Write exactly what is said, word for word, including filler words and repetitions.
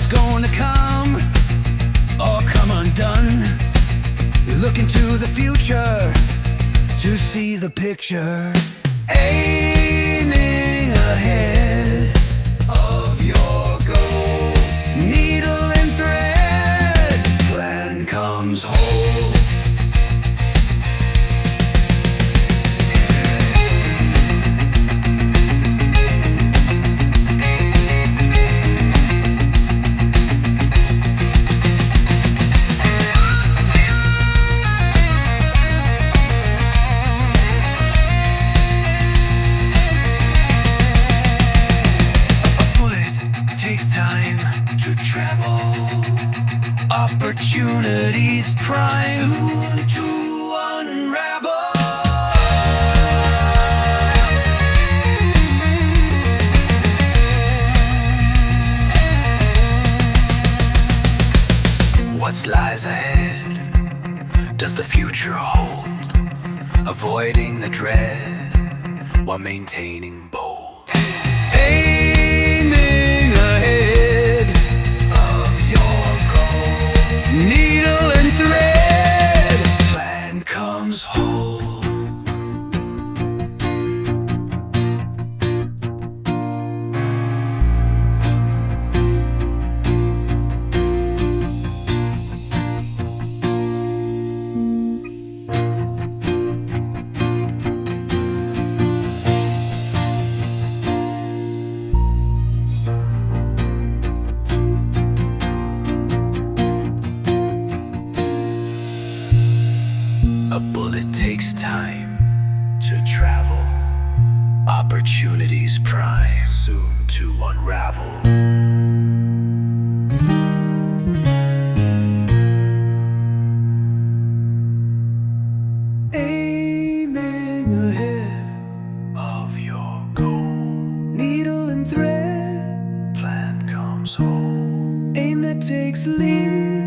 what's going to come or come undone. Look into the future to see the picture. Aiming ahead of your goal, needle and thread, plan comes whole. Time to travel, opportunities prime, soon to unravel. What lies ahead does the future hold? Avoiding the dread while maintaining bold. Aiming ahead of your goal, needle and thread, plan comes whole. A bullet takes time to travel, opportunities prime, soon to unravel. Aiming ahead of your goal, needle and thread, plan comes home. Aim that takes lead